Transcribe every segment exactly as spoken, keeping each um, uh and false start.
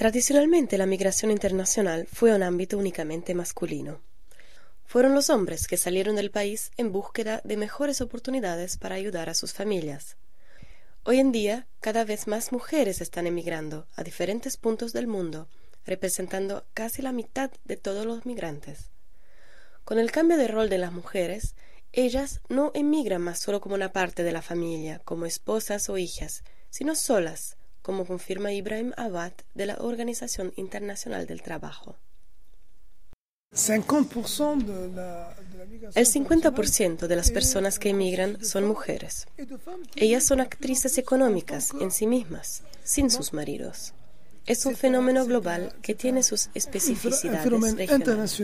Tradicionalmente la migración internacional fue un ámbito únicamente masculino. Fueron los hombres que salieron del país en búsqueda de mejores oportunidades para ayudar a sus familias. Hoy en día, cada vez más mujeres están emigrando a diferentes puntos del mundo, representando casi la mitad de todos los migrantes. Con el cambio de rol de las mujeres, ellas no emigran más solo como una parte de la familia, como esposas o hijas, sino solas, como confirma Ibrahim Abad de la Organización Internacional del Trabajo. El cincuenta por ciento de las personas que emigran son mujeres. Ellas son actrices económicas en sí mismas, sin sus maridos. Es un fenómeno global que tiene sus especificidades regionales.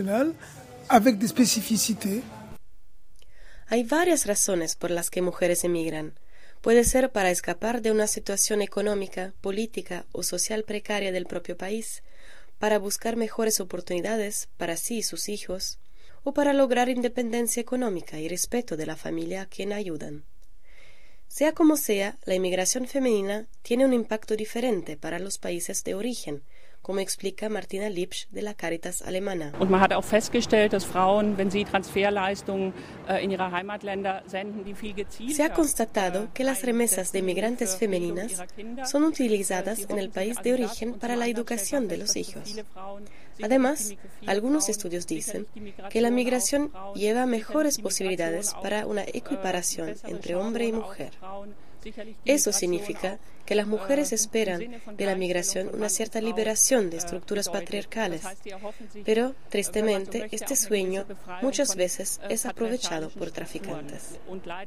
Hay varias razones por las que mujeres emigran. Puede ser para escapar de una situación económica, política o social precaria del propio país, para buscar mejores oportunidades para sí y sus hijos, o para lograr independencia económica y respeto de la familia a quien ayudan. Sea como sea, la inmigración femenina tiene un impacto diferente para los países de origen, como explica Martina Lipsch de la Caritas alemana. Und man hat auch festgestellt, dass Frauen, wenn sie Transferleistungen in ihre Heimatländer senden, die viel gezielter. Se ha constatado que las remesas de migrantes femeninas son utilizadas en el país de origen para la educación de los hijos. Además, algunos estudios dicen que la migración lleva mejores posibilidades para una equiparación entre hombre y mujer. Eso significa que las mujeres esperan de la migración una cierta liberación de estructuras patriarcales, pero tristemente este sueño muchas veces es aprovechado por traficantes.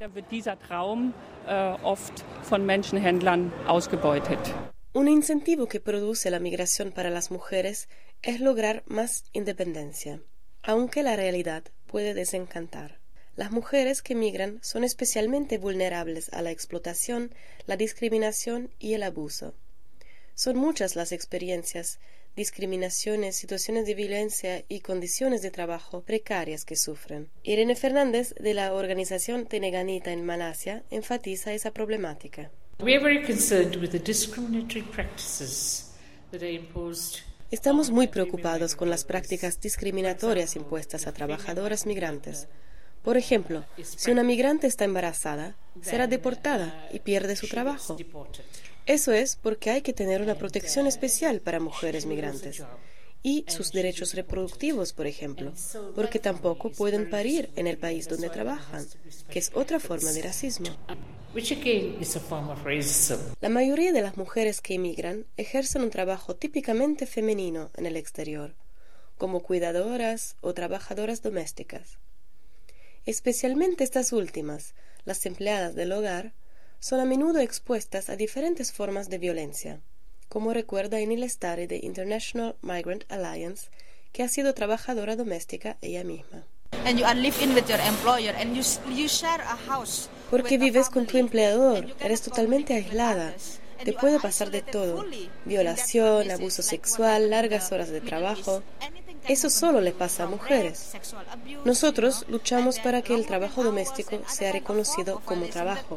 Un incentivo que produce la migración para las mujeres es lograr más independencia, aunque la realidad puede desencantar. Las mujeres que migran son especialmente vulnerables a la explotación, la discriminación y el abuso. Son muchas las experiencias, discriminaciones, situaciones de violencia y condiciones de trabajo precarias que sufren. Irene Fernández, de la organización Teneganita en Malasia, enfatiza esa problemática. Estamos muy preocupados con las prácticas discriminatorias impuestas a trabajadoras migrantes. Por ejemplo, si una migrante está embarazada, será deportada y pierde su trabajo. Eso es porque hay que tener una protección especial para mujeres migrantes y sus derechos reproductivos, por ejemplo, porque tampoco pueden parir en el país donde trabajan, que es otra forma de racismo. La mayoría de las mujeres que emigran ejercen un trabajo típicamente femenino en el exterior, como cuidadoras o trabajadoras domésticas. Especialmente estas últimas, las empleadas del hogar, son a menudo expuestas a diferentes formas de violencia, como recuerda Enil Estari de International Migrant Alliance, que ha sido trabajadora doméstica ella misma. Porque vives con tu empleador, eres totalmente aislada. Te puede pasar de todo: violación, abuso sexual, largas horas de trabajo. Eso solo le pasa a mujeres. Nosotros luchamos para que el trabajo doméstico sea reconocido como trabajo.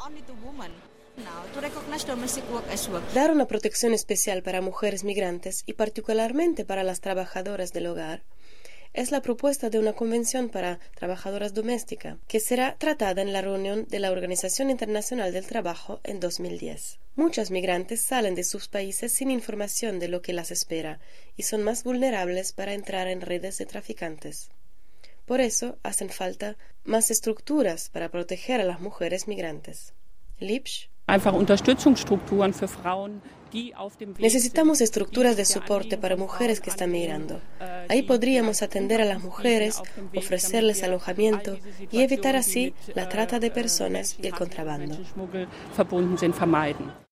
Dar una protección especial para mujeres migrantes y particularmente para las trabajadoras del hogar es la propuesta de una convención para trabajadoras domésticas que será tratada en la reunión de la Organización Internacional del Trabajo en dos mil diez. Muchas migrantes salen de sus países sin información de lo que las espera y son más vulnerables para entrar en redes de traficantes. Por eso hacen falta más estructuras para proteger a las mujeres migrantes. Lipsch. Necesitamos estructuras de soporte para mujeres que están migrando. Ahí podríamos atender a las mujeres, ofrecerles alojamiento y evitar así la trata de personas y el contrabando.